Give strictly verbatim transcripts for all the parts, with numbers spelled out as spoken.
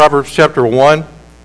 Proverbs chapter one.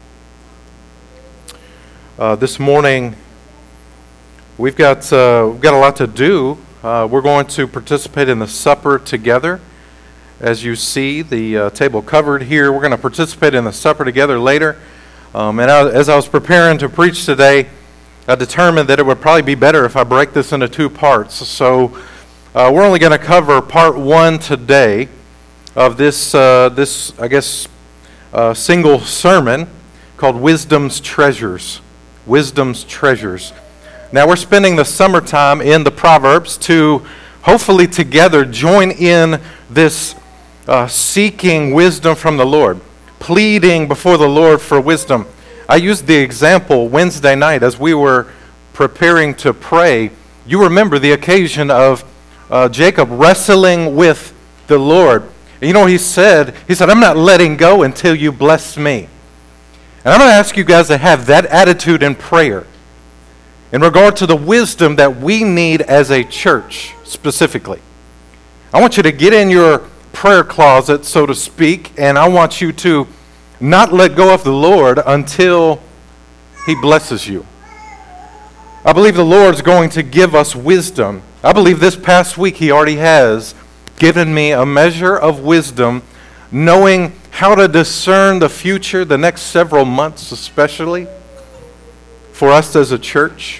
Uh, this morning, we've got uh, we've got a lot to do. Uh, we're going to participate in the supper together. As you see, the uh, table covered here. We're going to participate in the supper together later. Um, and I, as I was preparing to preach today, I determined that it would probably be better if I break this into two parts. So uh, we're only going to cover part one today of this, uh, this I guess, uh, single sermon called Wisdom's Treasures. Wisdom's Treasures. Now we're spending the summertime in the Proverbs to hopefully together join in this uh, seeking wisdom from the Lord, pleading before the Lord for wisdom. I used the example Wednesday night as we were preparing to pray. You remember the occasion of uh, Jacob wrestling with the Lord. And you know what he said? He said, I'm not letting go until you bless me. And I'm going to ask you guys to have that attitude in prayer in regard to the wisdom that we need as a church specifically. I want you to get in your prayer closet, so to speak, and I want you to not let go of the Lord until He blesses you. I believe the Lord's going to give us wisdom. I believe this past week He already has given me a measure of wisdom, knowing how to discern the future, the next several months especially, for us as a church.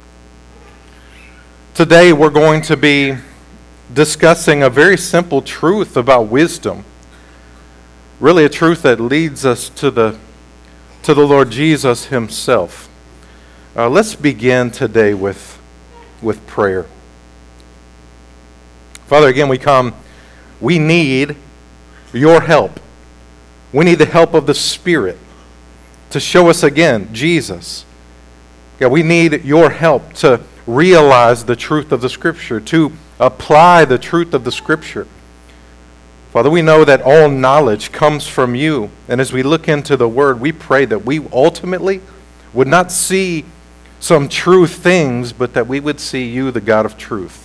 Today we're going to be discussing a very simple truth about wisdom. Really a truth that leads us to the to the Lord Jesus Himself. Uh, let's begin today with, with prayer. Father, again we come, we need your help. We need the help of the Spirit to show us again Jesus. God, we need your help to realize the truth of the Scripture, to apply the truth of the Scripture. Father, we know that all knowledge comes from you. And as we look into the Word, we pray that we ultimately would not see some true things, but that we would see you, the God of truth.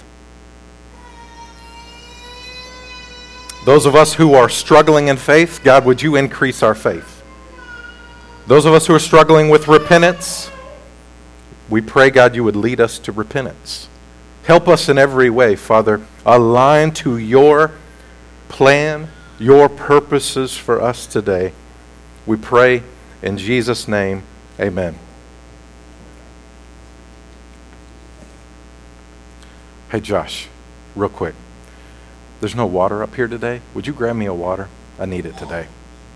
Those of us who are struggling in faith, God, would you increase our faith? Those of us who are struggling with repentance, we pray, God, you would lead us to repentance. Help us in every way, Father. Align to your plan, your purposes for us today. We pray in Jesus' name, amen. Hey, Josh, real quick. There's no water up here today. Would you grab me a water? I need it today.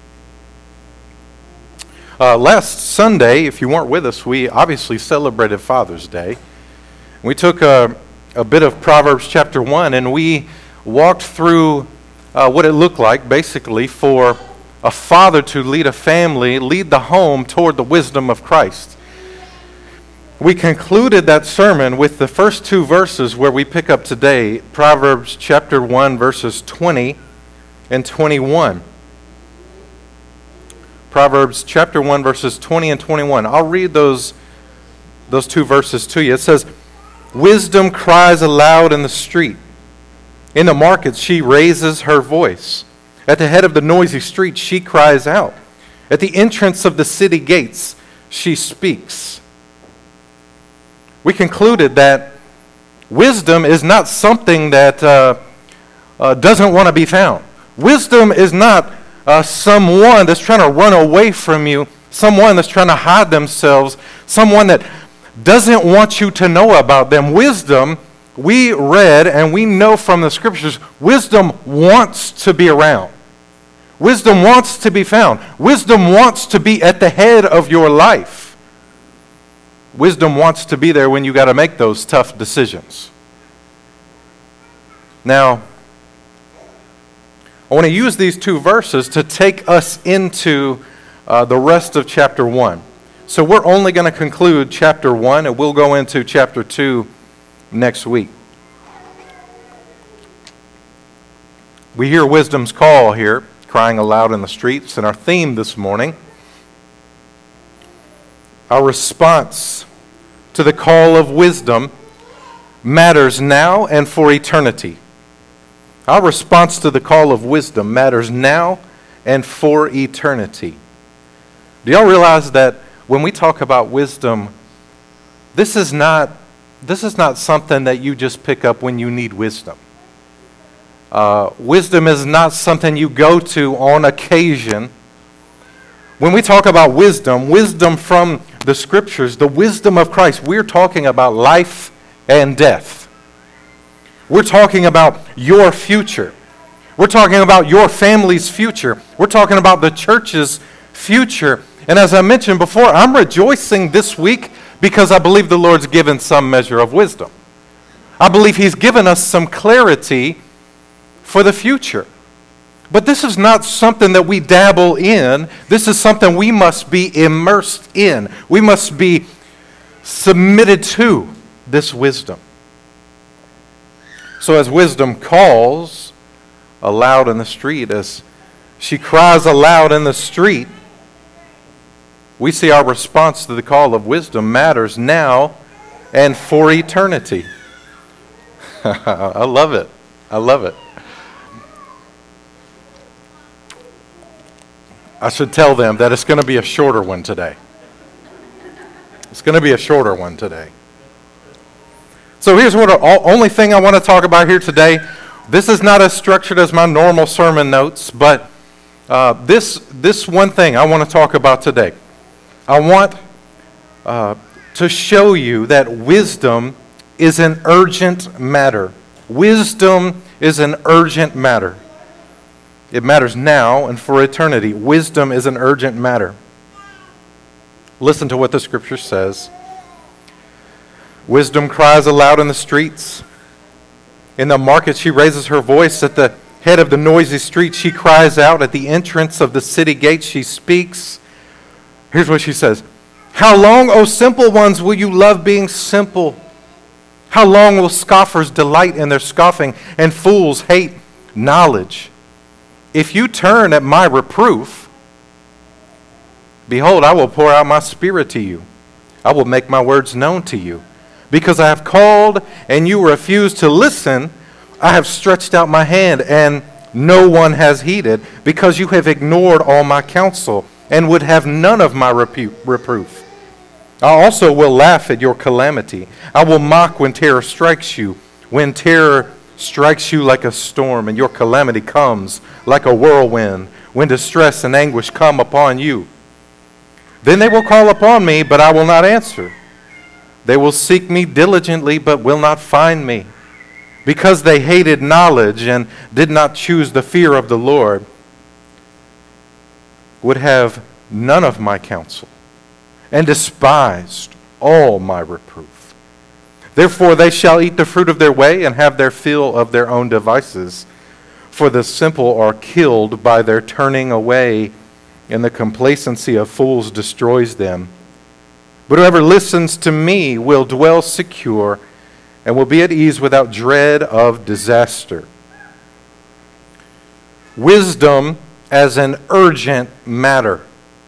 Uh, last Sunday, if you weren't with us, we obviously celebrated Father's Day. We took a, a bit of Proverbs chapter one and we walked through uh, what it looked like basically for a father to lead a family, lead the home toward the wisdom of Christ. We concluded that sermon with the first two verses where we pick up today, Proverbs chapter one, verses twenty and twenty-one. Proverbs chapter one, verses twenty and twenty-one. I'll read those, those two verses to you. It says, wisdom cries aloud in the street. In the markets she raises her voice. At the head of the noisy street she cries out. At the entrance of the city gates she speaks. We concluded that wisdom is not something that uh, uh, doesn't want to be found. Wisdom is not uh, someone that's trying to run away from you, someone that's trying to hide themselves, someone that doesn't want you to know about them. Wisdom, we read and we know from the Scriptures, wisdom wants to be around. Wisdom wants to be found. Wisdom wants to be at the head of your life. Wisdom wants to be there when you got to make those tough decisions. Now, I want to use these two verses to take us into uh, the rest of chapter one. So we're only going to conclude chapter one, and we'll go into chapter two next week. We hear wisdom's call here, crying aloud in the streets, and our theme this morning, our response to the call of wisdom matters now and for eternity. Our response to the call of wisdom matters now and for eternity. Do y'all realize that when we talk about wisdom, this is not this is not something that you just pick up when you need wisdom. Uh, wisdom is not something you go to on occasion. When we talk about wisdom, wisdom from the Scriptures, the wisdom of Christ, we're talking about life and death. We're talking about your future. We're talking about your family's future. We're talking about the church's future. And as I mentioned before, I'm rejoicing this week because I believe the Lord's given some measure of wisdom. I believe He's given us some clarity for the future. But this is not something that we dabble in. This is something we must be immersed in. We must be submitted to this wisdom. So as wisdom calls aloud in the street, as she cries aloud in the street, we see our response to the call of wisdom matters now and for eternity. I love it. I love it. I should tell them that it's going to be a shorter one today. It's going to be a shorter one today. So here's what the only thing I want to talk about here today. This is not as structured as my normal sermon notes, but uh, this this one thing I want to talk about today. I want uh, to show you that wisdom is an urgent matter. Wisdom is an urgent matter. It matters now and for eternity. Wisdom is an urgent matter. Listen to what the Scripture says. Wisdom cries aloud in the streets. In the market she raises her voice. At the head of the noisy street she cries out. At the entrance of the city gate she speaks. Here's what she says. How long, O simple ones, will you love being simple? How long will scoffers delight in their scoffing and fools hate knowledge? If you turn at my reproof, behold, I will pour out my spirit to you. I will make my words known to you. Because I have called and you refuse to listen, I have stretched out my hand and no one has heeded, because you have ignored all my counsel and would have none of my repu- reproof. I also will laugh at your calamity. I will mock when terror strikes you, when terror strikes you like a storm, and your calamity comes like a whirlwind, when distress and anguish come upon you. Then they will call upon me, but I will not answer. They will seek me diligently, but will not find me, because they hated knowledge and did not choose the fear of the Lord, would have none of my counsel, and despised all my reproof. Therefore they shall eat the fruit of their way and have their fill of their own devices. For the simple are killed by their turning away, and the complacency of fools destroys them. But whoever listens to me will dwell secure and will be at ease without dread of disaster. Wisdom as an urgent matter.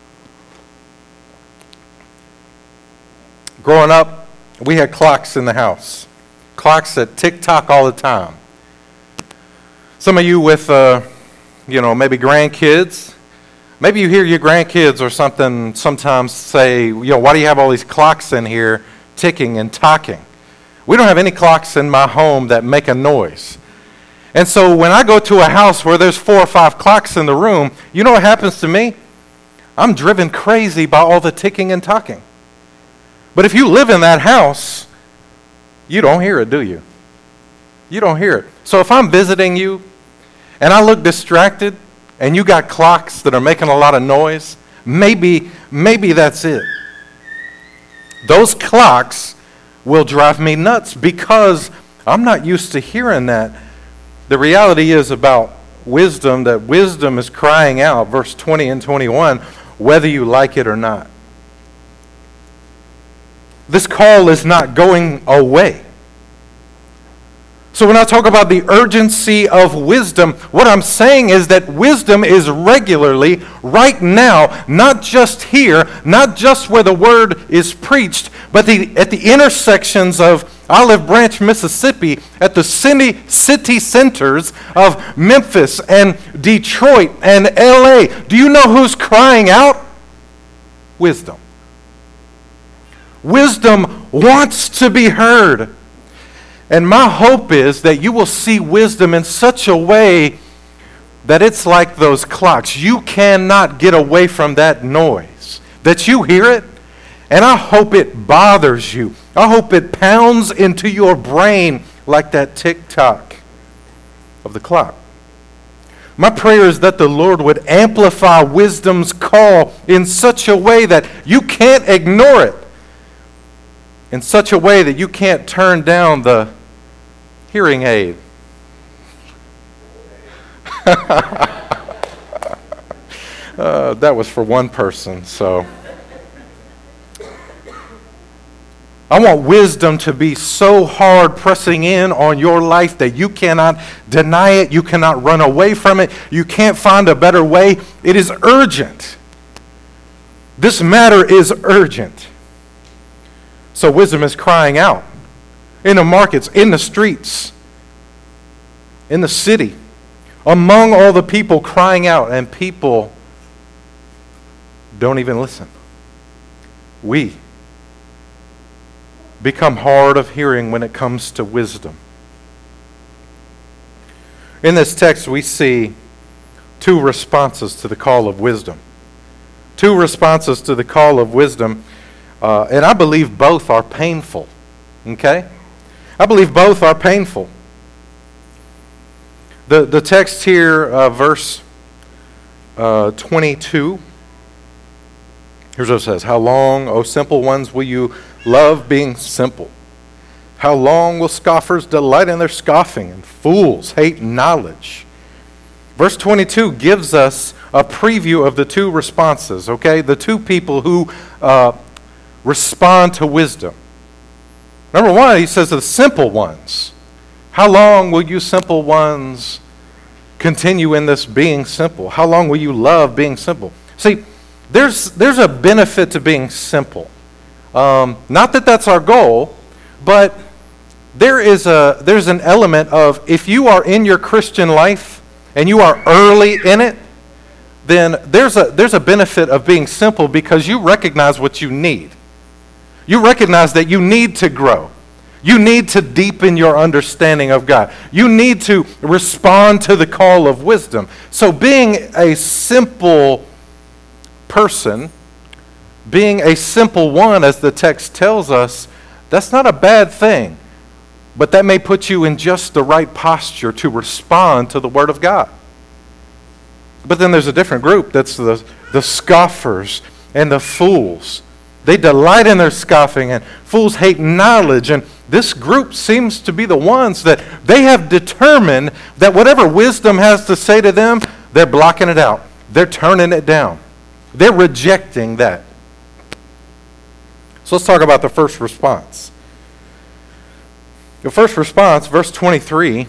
Growing up, we had clocks in the house. Clocks that tick-tock all the time. Some of you with, uh, you know, maybe grandkids. Maybe you hear your grandkids or something sometimes say, you know, why do you have all these clocks in here ticking and talking? We don't have any clocks in my home that make a noise. And so when I go to a house where there's four or five clocks in the room, you know what happens to me? I'm driven crazy by all the ticking and talking. But if you live in that house, you don't hear it, do you? You don't hear it. So if I'm visiting you and I look distracted and you got clocks that are making a lot of noise, maybe, maybe that's it. Those clocks will drive me nuts because I'm not used to hearing that. The reality is about wisdom, that wisdom is crying out, verse twenty and twenty-one, whether you like it or not. This call is not going away. So when I talk about the urgency of wisdom, what I'm saying is that wisdom is regularly, right now, not just here, not just where the word is preached, but the, at the intersections of, Olive Branch, Mississippi, at the city, city centers of Memphis and Detroit and L A, do you know who's crying out? Wisdom. Wisdom wants to be heard. And my hope is that you will see wisdom in such a way that it's like those clocks. You cannot get away from that noise. That you hear it, and I hope it bothers you. I hope it pounds into your brain like that tick-tock of the clock. My prayer is that the Lord would amplify wisdom's call in such a way that you can't ignore it. In such a way that you can't turn down the hearing aid. uh, that was for one person, so. I want wisdom to be so hard pressing in on your life that you cannot deny it, you cannot run away from it, you can't find a better way. It is urgent. This matter is urgent. So wisdom is crying out in the markets, in the streets, in the city, among all the people crying out, and people don't even listen. We become hard of hearing when it comes to wisdom. In this text, we see two responses to the call of wisdom. Two responses to the call of wisdom, uh, and I believe both are painful. Okay? I believe both are painful. The, the text here, uh, verse uh, twenty-two, here's what it says. How long, O simple ones, will you love being simple? How long will scoffers delight in their scoffing, and fools hate knowledge? Verse twenty-two gives us a preview of the two responses, okay? The two people who uh, respond to wisdom. Number one, he says the simple ones. How long will you simple ones continue in this being simple? How long will you love being simple? See, there's, there's a benefit to being simple. Um, not that that's our goal, but there is a there's an element of if you are in your Christian life and you are early in it, then there's a there's a benefit of being simple because you recognize what you need. You recognize that you need to grow. You need to deepen your understanding of God. You need to respond to the call of wisdom. So being a simple person, being a simple one, as the text tells us, that's not a bad thing. But that may put you in just the right posture to respond to the Word of God. But then there's a different group. That's the, the scoffers and the fools. They delight in their scoffing, and fools hate knowledge. And this group seems to be the ones that they have determined that whatever wisdom has to say to them, they're blocking it out. They're turning it down. They're rejecting that. So let's talk about the first response. The first response, verse twenty-three,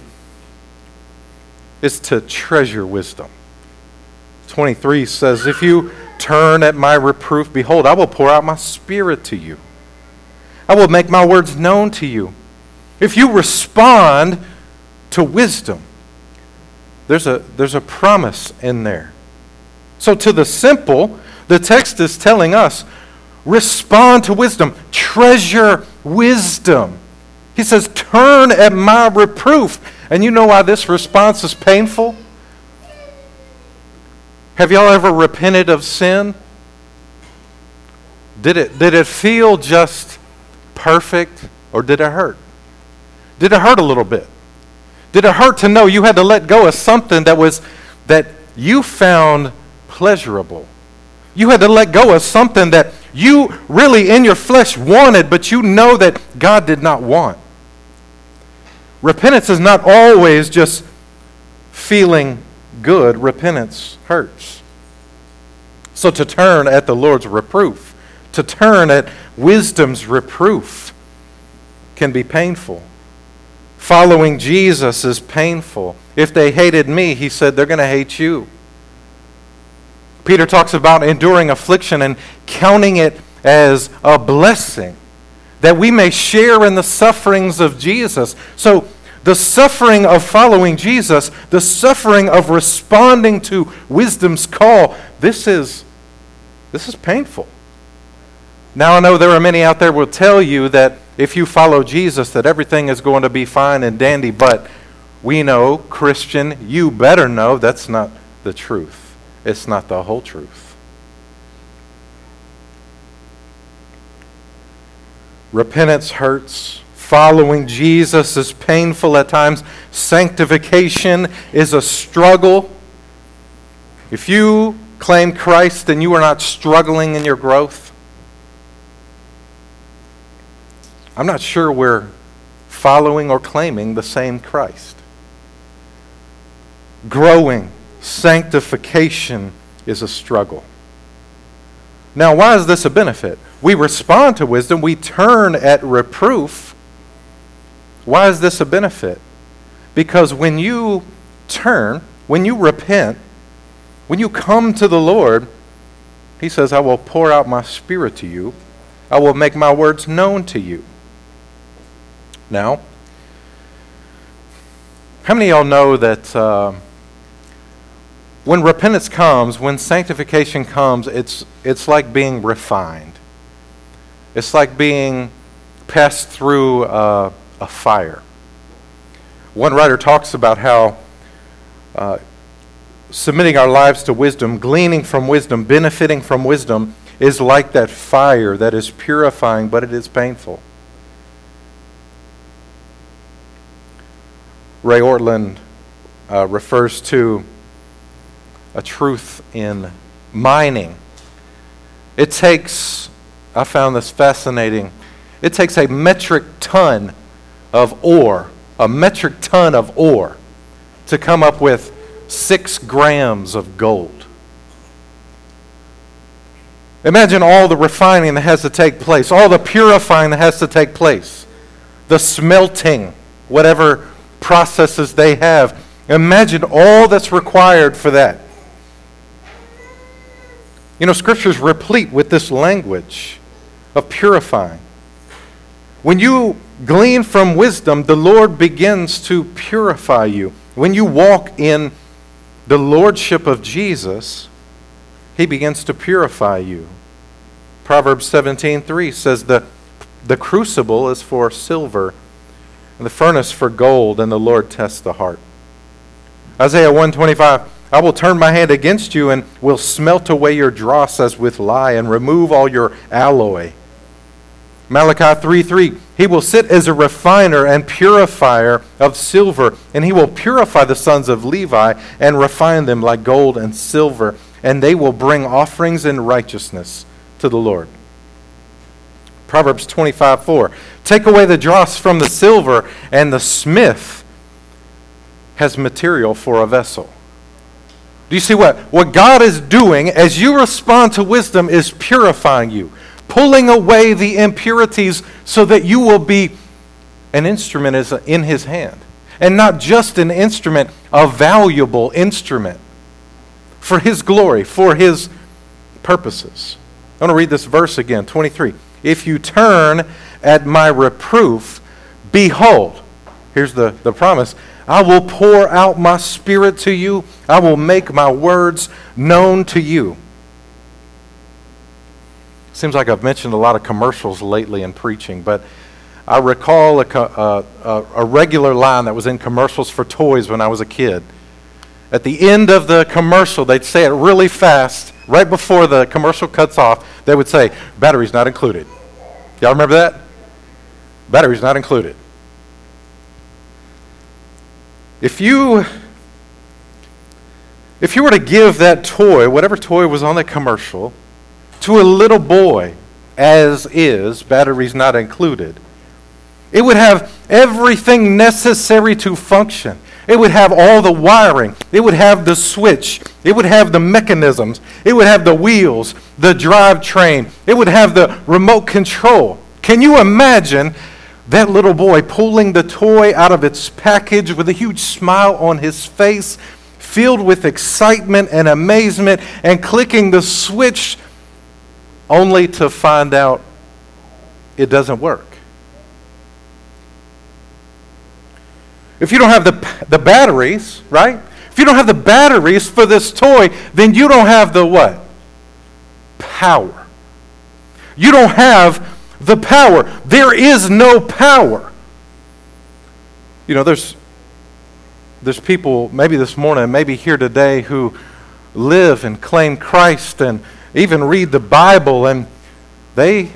is to treasure wisdom. twenty-three says, if you turn at my reproof, behold, I will pour out my spirit to you. I will make my words known to you. If you respond to wisdom, there's a, there's a promise in there. So to the simple, the text is telling us, respond to wisdom. Treasure wisdom. He says, turn at my reproof. And you know why this response is painful? Have y'all ever repented of sin? Did it, did it feel just perfect, or did it hurt? Did it hurt a little bit? Did it hurt to know you had to let go of something that was that you found pleasurable? You had to let go of something that you really in your flesh wanted, but you know that God did not want. Repentance is not always just feeling good. Repentance hurts. So to turn at the Lord's reproof, to turn at wisdom's reproof can be painful. Following Jesus is painful. If they hated me, he said, they're going to hate you. Peter talks about enduring affliction and counting it as a blessing. that we may share in the sufferings of Jesus. So the suffering of following Jesus, the suffering of responding to wisdom's call, this is, this is painful. Now I know there are many out there who will tell you that if you follow Jesus that everything is going to be fine and dandy, but we know, Christian, you better know that's not the truth. It's not the whole truth. Repentance hurts. Following Jesus is painful at times. Sanctification is a struggle. If you claim Christ and you are not struggling in your growth, I'm not sure we're following or claiming the same Christ. Growing, sanctification is a struggle. Now, why is this a benefit? We respond to wisdom. We turn at reproof. Why is this a benefit? Because when you turn, when you repent, when you come to the Lord, He says, I will pour out my Spirit to you. I will make my words known to you. Now, how many of y'all know that uh, when repentance comes, when sanctification comes, it's, it's like being refined. It's like being passed through uh, a fire. One writer talks about how uh, submitting our lives to wisdom, gleaning from wisdom, benefiting from wisdom is like that fire that is purifying, but it is painful. Ray Ortlund uh, refers to a truth in mining. It takes, I found this fascinating, it takes a metric ton of ore, a metric ton of ore, to come up with six grams of gold. Imagine all the refining that has to take place, all the purifying that has to take place, the smelting, whatever processes they have. Imagine all that's required for that. You know, Scripture's replete with this language of purifying. When you glean from wisdom, the Lord begins to purify you. When you walk in the lordship of Jesus, He begins to purify you. Proverbs seventeen three says that the crucible is for silver, and the furnace for gold, and the Lord tests the heart. Isaiah one twenty-five, I will turn my hand against you and will smelt away your dross as with lye and remove all your alloy. Malachi three three, He will sit as a refiner and purifier of silver, and He will purify the sons of Levi and refine them like gold and silver, and they will bring offerings in righteousness to the Lord. Proverbs twenty-five four, take away the dross from the silver, and the smith has material for a vessel. Do you see what? What God is doing as you respond to wisdom is purifying you, pulling away the impurities so that you will be an instrument in His hand. And not just an instrument, a valuable instrument for His glory, for His purposes. I want to read this verse again, twenty-three. If you turn at my reproof, behold, here's the, the promise, I will pour out my Spirit to you. I will make my words known to you. Seems like I've mentioned a lot of commercials lately in preaching, but I recall a, a, a regular line that was in commercials for toys when I was a kid. At the end of the commercial, they'd say it really fast. Right before the commercial cuts off, they would say, batteries not included. Y'all remember that? Batteries not included. If you, if you were to give that toy, whatever toy was on that commercial, to a little boy, as is, batteries not included, it would have everything necessary to function. It would have all the wiring. It would have the switch. It would have the mechanisms. It would have the wheels, the drivetrain. It would have the remote control. Can you imagine that little boy pulling the toy out of its package with a huge smile on his face, filled with excitement and amazement, and clicking the switch only to find out it doesn't work? if you don't have the, the batteries, right? If you don't have the batteries for this toy, then you don't have the what? Power. You don't have the power. There is no power. You know, there's there's people maybe this morning, maybe here today, who live and claim Christ and even read the Bible, and they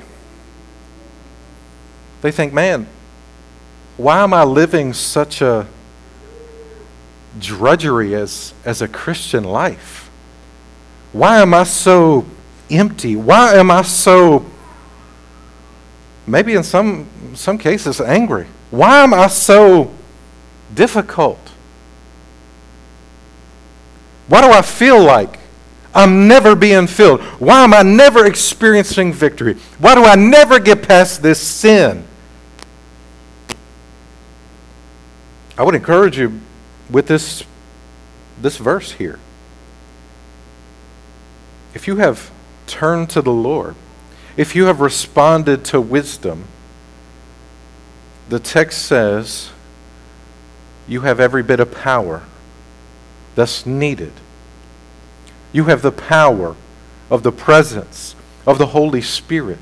they think, man, why am I living such a drudgery as, as a Christian life? Why am I so empty? Why am I so, maybe in some some cases, angry? Why am I so difficult? Why do I feel like I'm never being filled? Why am I never experiencing victory? Why do I never get past this sin? I would encourage you with this, this verse here. If you have turned to the Lord, if you have responded to wisdom, the text says you have every bit of power that's needed. You have the power of the presence of the Holy Spirit.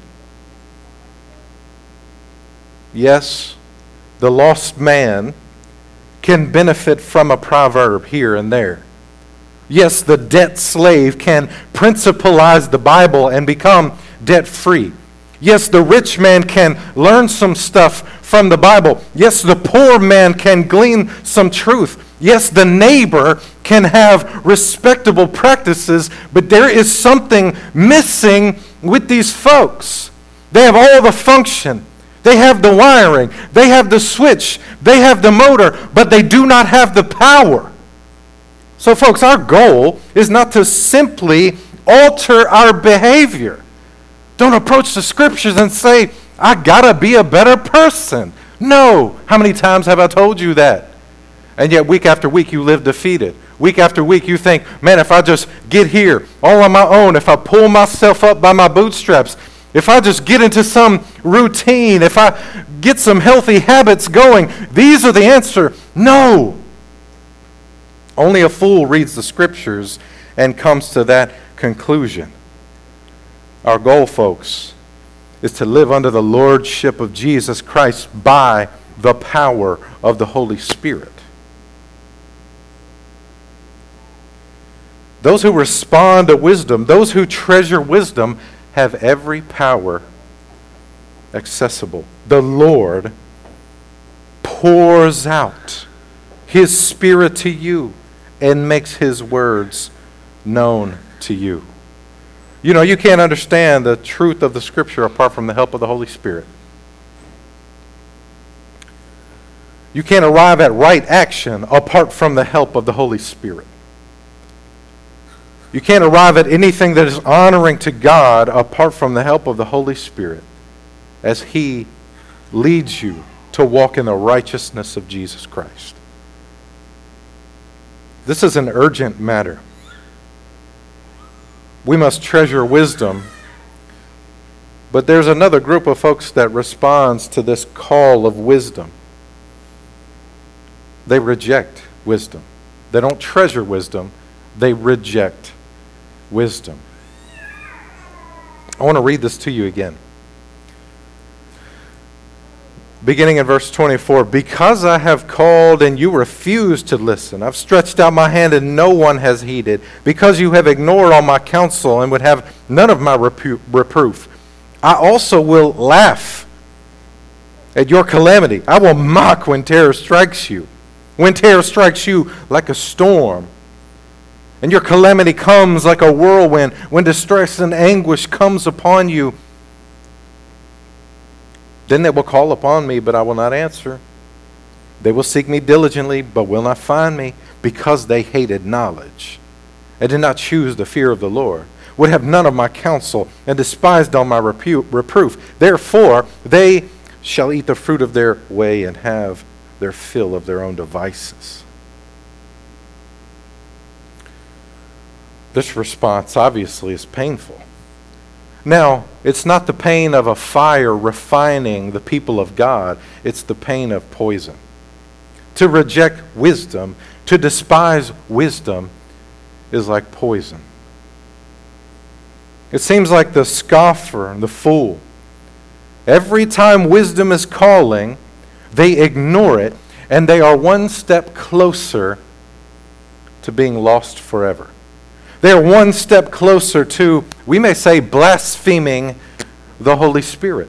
Yes, the lost man can benefit from a proverb here and there. Yes, the debt slave can principalize the Bible and become debt-free. Yes, the rich man can learn some stuff from the Bible. Yes, the poor man can glean some truth. Yes, the neighbor can have respectable practices, but there is something missing with these folks. They have all the function. They have the wiring. They have the switch. They have the motor, but they do not have the power. So, folks, our goal is not to simply alter our behavior. Don't approach the scriptures and say, I gotta be a better person. No. How many times have I told you that? And yet week after week you live defeated. Week after week you think, man, if I just get here all on my own, if I pull myself up by my bootstraps, if I just get into some routine, if I get some healthy habits going, these are the answer. No. Only a fool reads the scriptures and comes to that conclusion. Our goal, folks, is to live under the lordship of Jesus Christ by the power of the Holy Spirit. Those who respond to wisdom, those who treasure wisdom, have every power accessible. The Lord pours out His Spirit to you and makes His words known to you. You know, you can't understand the truth of the Scripture apart from the help of the Holy Spirit. You can't arrive at right action apart from the help of the Holy Spirit. You can't arrive at anything that is honoring to God apart from the help of the Holy Spirit as He leads you to walk in the righteousness of Jesus Christ. This is an urgent matter. We must treasure wisdom, but there's another group of folks that responds to this call of wisdom. They reject wisdom. They don't treasure wisdom, they reject wisdom. I want to read this to you again. Beginning in verse twenty-four, because I have called and you refuse to listen, I've stretched out my hand and no one has heeded, because you have ignored all my counsel and would have none of my repu- reproof, I also will laugh at your calamity. I will mock when terror strikes you, when terror strikes you like a storm, and your calamity comes like a whirlwind, when distress and anguish comes upon you. Then they will call upon me, but I will not answer. They will seek me diligently, but will not find me, because they hated knowledge and did not choose the fear of the Lord, would have none of my counsel, and despised all my repu- reproof. Therefore, they shall eat the fruit of their way and have their fill of their own devices. This response obviously is painful. Now, it's not the pain of a fire refining the people of God. It's the pain of poison. To reject wisdom, to despise wisdom, is like poison. It seems like the scoffer and the fool. Every time wisdom is calling, they ignore it, and they are one step closer to being lost forever. They are one step closer to, we may say, blaspheming the Holy Spirit.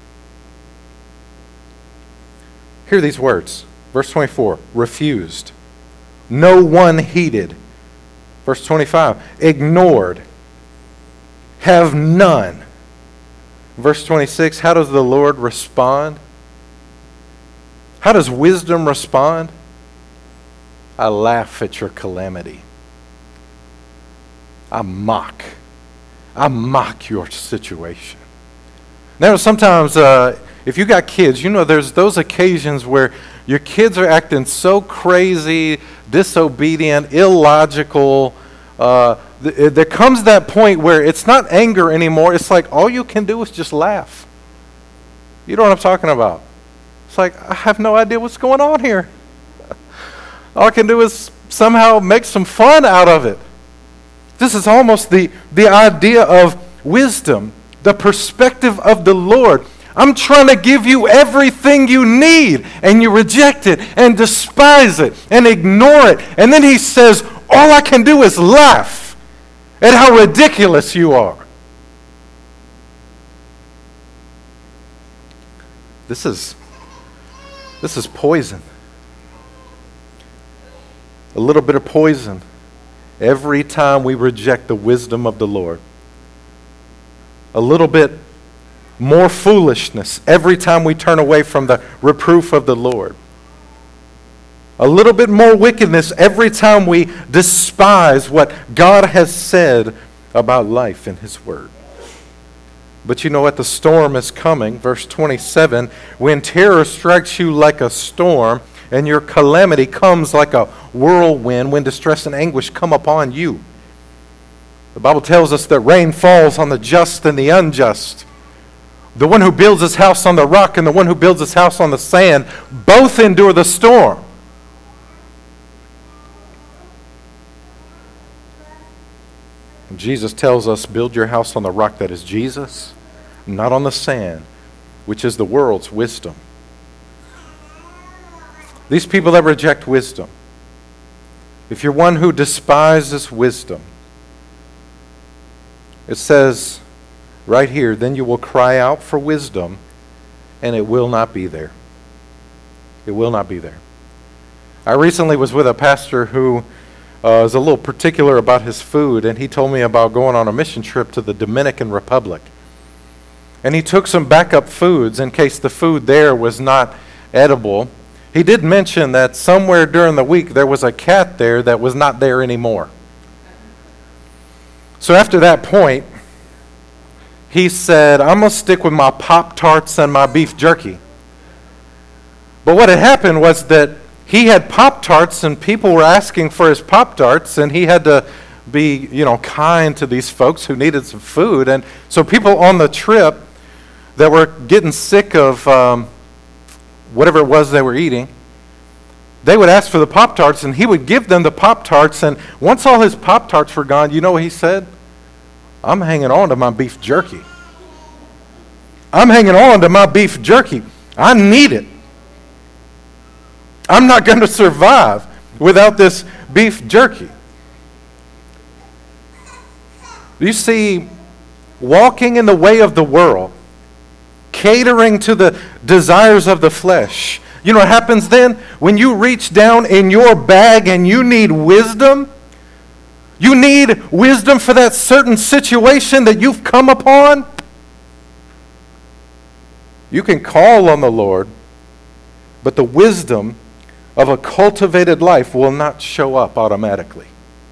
Hear these words. Verse twenty-four, refused. No one heeded. Verse twenty-five, ignored. Have none. Verse twenty-six, how does the Lord respond? How does wisdom respond? I laugh at your calamity. I mock. I mock your situation. Now, sometimes, uh, if you got kids, you know there's those occasions where your kids are acting so crazy, disobedient, illogical. Uh, th- there comes that point where it's not anger anymore. It's like all you can do is just laugh. You know what I'm talking about? It's like, I have no idea what's going on here. All I can do is somehow make some fun out of it. This is almost the, the idea of wisdom, the perspective of the Lord. I'm trying to give you everything you need, and you reject it and despise it and ignore it. And then he says, all I can do is laugh at how ridiculous you are. This is, this is poison. A little bit of poison every time we reject the wisdom of the Lord. A little bit more foolishness every time we turn away from the reproof of the Lord. A little bit more wickedness every time we despise what God has said about life in His Word. But you know what? The storm is coming. Verse twenty-seven, when terror strikes you like a storm, and your calamity comes like a whirlwind, when distress and anguish come upon you. The Bible tells us that rain falls on the just and the unjust. The one who builds his house on the rock and the one who builds his house on the sand both endure the storm. And Jesus tells us, build your house on the rock that is Jesus, not on the sand, which is the world's wisdom. These people that reject wisdom, if you're one who despises wisdom, it says right here, then you will cry out for wisdom, and it will not be there. It will not be there. I recently was with a pastor who uh, is a little particular about his food, and he told me about going on a mission trip to the Dominican Republic. And he took some backup foods in case the food there was not edible. He did mention that somewhere during the week there was a cat there that was not there anymore. So after that point, he said, I'm going to stick with my Pop-Tarts and my beef jerky. But what had happened was that he had Pop-Tarts and people were asking for his Pop-Tarts, and he had to be, you know, kind to these folks who needed some food. And so people on the trip that were getting sick of um, whatever it was they were eating, they would ask for the Pop-Tarts, and he would give them the Pop-Tarts. And once all his Pop-Tarts were gone, you know what he said? I'm hanging on to my beef jerky. I'm hanging on to my beef jerky. I need it. I'm not going to survive without this beef jerky. You see, walking in the way of the world, catering to the desires of the flesh. You know what happens then? When you reach down in your bag and you need wisdom, you need wisdom for that certain situation that you've come upon, you can call on the Lord, but the wisdom of a cultivated life will not show up automatically.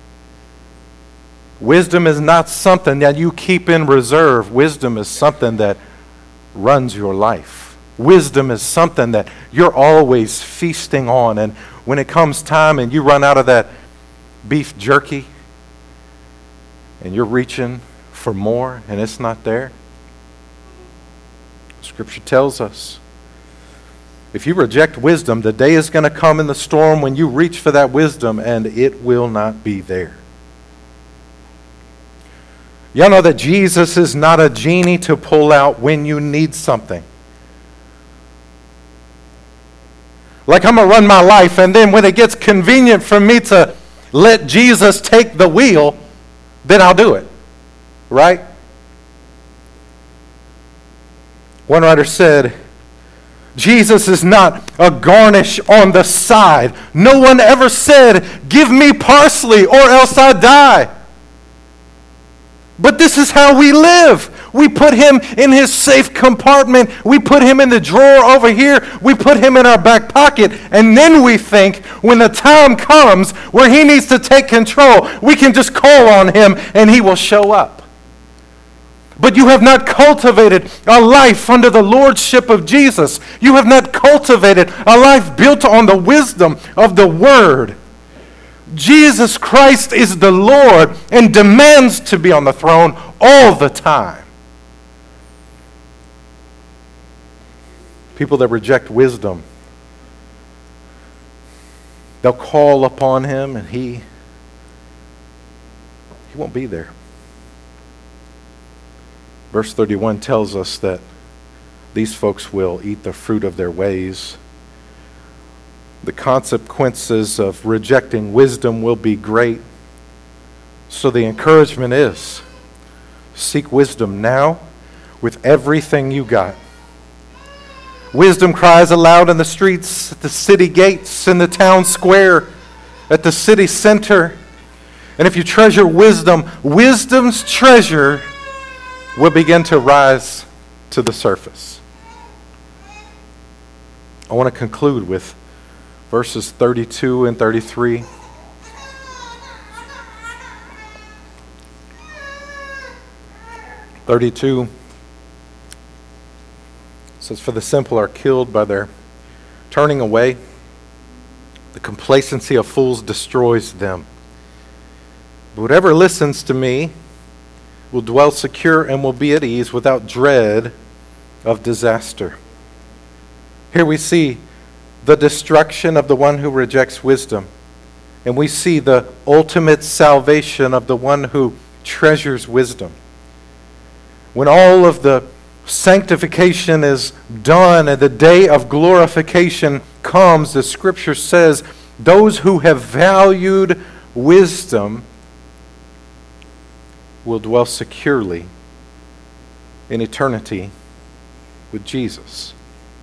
Wisdom is not something that you keep in reserve. Wisdom is something that runs your life. Wisdom is something that you're always feasting on. And when it comes time and you run out of that beef jerky and you're reaching for more and it's not there, Scripture tells us If you reject wisdom, the day is going to come in the storm when you reach for that wisdom and it will not be there. Y'all know that Jesus is not a genie to pull out when you need something. Like I'm going to run my life, and then when it gets convenient for me to let Jesus take the wheel, then I'll do it. Right? One writer said, Jesus is not a garnish on the side. No one ever said, give me parsley or else I die. But this is how we live. We put him in his safe compartment. We put him in the drawer over here. We put him in our back pocket. And then we think when the time comes where he needs to take control, we can just call on him and he will show up. But you have not cultivated a life under the lordship of Jesus. You have not cultivated a life built on the wisdom of the Word. Jesus Christ is the Lord and demands to be on the throne all the time. People that reject wisdom, they'll call upon him and he, he won't be there. Verse thirty-one tells us that these folks will eat the fruit of their ways. The consequences of rejecting wisdom will be great. So the encouragement is, seek wisdom now with everything you got. Wisdom cries aloud in the streets, at the city gates, in the town square, at the city center. And if you treasure wisdom, wisdom's treasure will begin to rise to the surface. I want to conclude with verses thirty-two and thirty-three. thirty-two says, for the simple are killed by their turning away. The complacency of fools destroys them. But whoever listens to me will dwell secure and will be at ease without dread of disaster. Here we see the destruction of the one who rejects wisdom. And we see the ultimate salvation of the one who treasures wisdom. When all of the sanctification is done and the day of glorification comes, the scripture says, those who have valued wisdom will dwell securely in eternity with Jesus.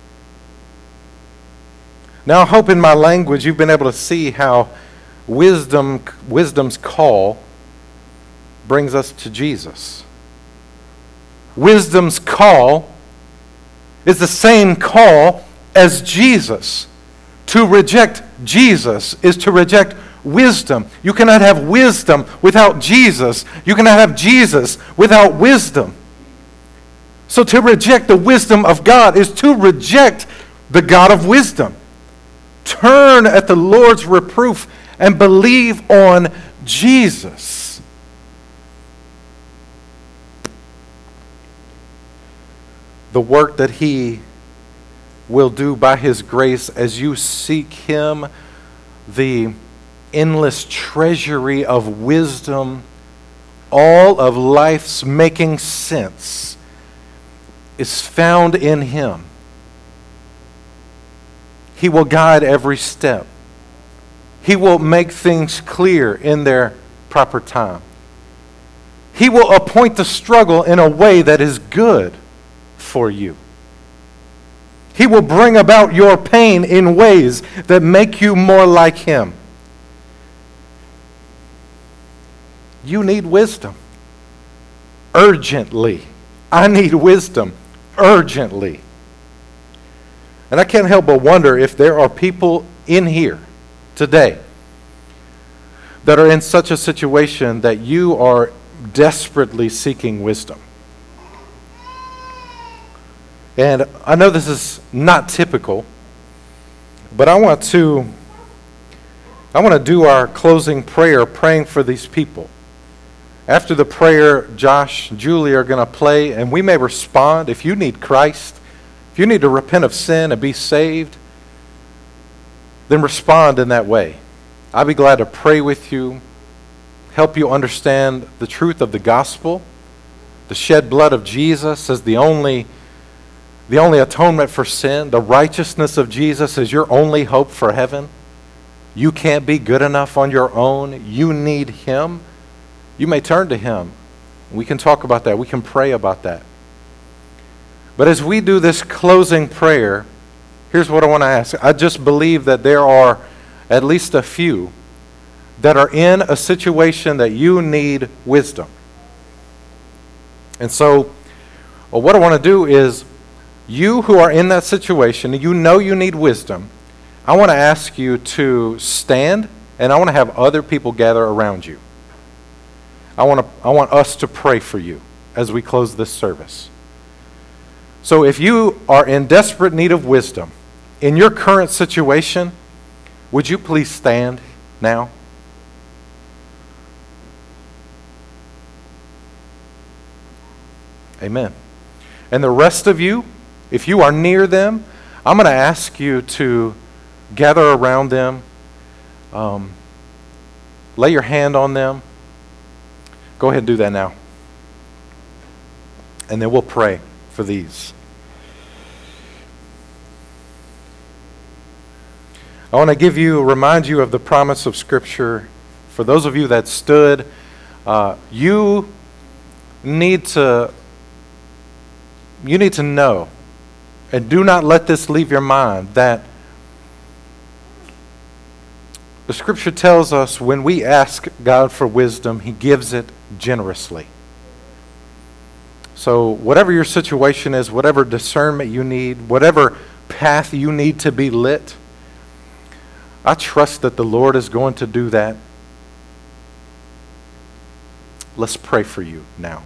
Now, I hope in my language you've been able to see how wisdom, wisdom's call brings us to Jesus. Wisdom's call is the same call as Jesus. To reject Jesus is to reject wisdom. You cannot have wisdom without Jesus. You cannot have Jesus without wisdom. So to reject the wisdom of God is to reject the God of wisdom. Turn at the Lord's reproof and believe on Jesus. The work that he will do by his grace as you seek him, the endless treasury of wisdom, all of life's making sense is found in him. He will guide every step. He will make things clear in their proper time. He will appoint the struggle in a way that is good for you. He will bring about your pain in ways that make you more like him. You need wisdom urgently. I need wisdom urgently. And I can't help but wonder if there are people in here today that are in such a situation that you are desperately seeking wisdom. And I know this is not typical, but I want to I want to do our closing prayer praying for these people. After the prayer, Josh and Julie are going to play, and we may respond. If you need Christ, If you need to repent of sin and be saved, then respond in that way. I'll be glad to pray with you, help you understand the truth of the gospel, the shed blood of Jesus as the only, the only atonement for sin, the righteousness of Jesus is your only hope for heaven. You can't be good enough on your own. You need Him. You may turn to Him. We can talk about that. We can pray about that. But as we do this closing prayer, here's what I want to ask. I just believe that there are at least a few that are in a situation that you need wisdom. And so, well, what I want to do is, you who are in that situation, you know you need wisdom, I want to ask you to stand, and I want to have other people gather around you. I want to, I want us to pray for you as we close this service. So if you are in desperate need of wisdom in your current situation, would you please stand now? Amen. And the rest of you, if you are near them, I'm going to ask you to gather around them. Um, lay your hand on them. Go ahead and do that now. And then we'll pray for these. I want to give you, remind you of the promise of Scripture. For those of you that stood, uh, you need to, you need to know, and do not let this leave your mind, that the Scripture tells us when we ask God for wisdom, He gives it generously. So whatever your situation is, whatever discernment you need, whatever path you need to be lit, I trust that the Lord is going to do that. Let's pray for you now.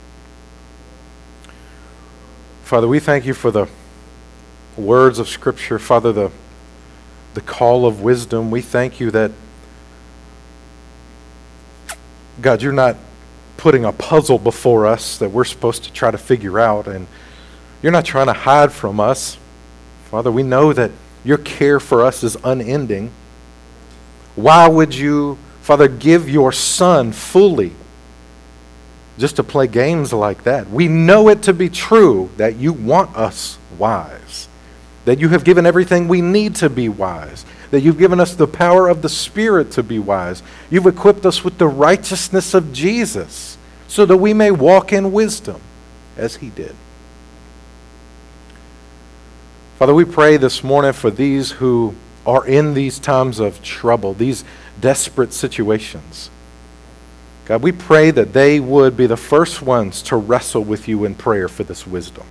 Father, we thank you for the words of Scripture. Father, the, the call of wisdom. We thank you that, God, you're not putting a puzzle before us that we're supposed to try to figure out, and you're not trying to hide from us. Father, we know that your care for us is unending. Why would you, Father, give your Son fully just to play games like that? We know it to be true that you want us wise, that you have given everything we need to be wise, that you've given us the power of the Spirit to be wise. You've equipped us with the righteousness of Jesus so that we may walk in wisdom as He did. Father, we pray this morning for these who are in these times of trouble, these desperate situations. God, we pray that they would be the first ones to wrestle with you in prayer for this wisdom.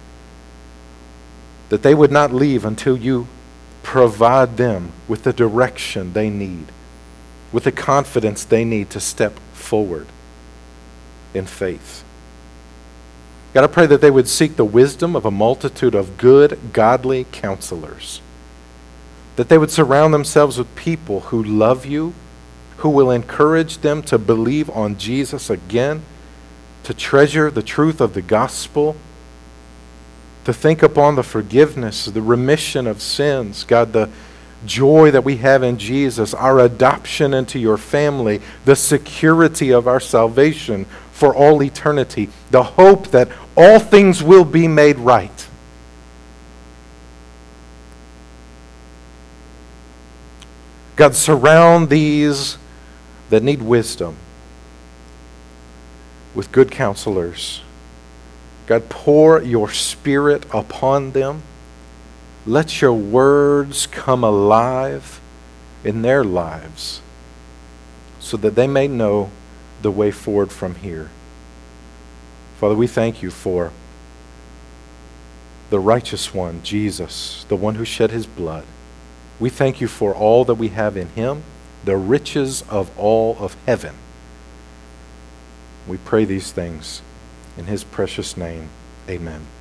That they would not leave until you provide them with the direction they need, with the confidence they need to step forward in faith. God, I pray that they would seek the wisdom of a multitude of good, godly counselors. That they would surround themselves with people who love you, who will encourage them to believe on Jesus again, to treasure the truth of the gospel, to think upon the forgiveness, the remission of sins. God, the joy that we have in Jesus, our adoption into your family, the security of our salvation for all eternity, the hope that all things will be made right. God, surround these that need wisdom with good counselors. God, pour your Spirit upon them. Let your words come alive in their lives so that they may know the way forward from here. Father, we thank you for the righteous one, Jesus, the one who shed his blood. We thank you for all that we have in him, the riches of all of heaven. We pray these things in his precious name. Amen.